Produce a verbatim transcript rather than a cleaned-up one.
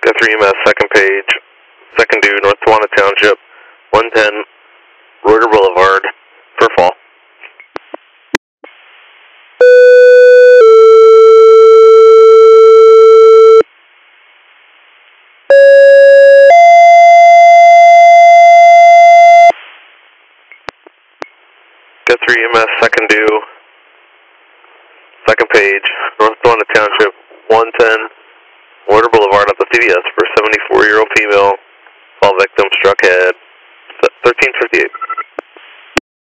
Guthrie E M S, second page, second due, North Tawana Township, one ten, Reuter Boulevard, for fall. Guthrie E M S, second due, second page, North Tawana Township, one ten, Reuter Boulevard at the C D S for seventy-four-year-old female, fall victim, struck head, thirteen fifty-eight.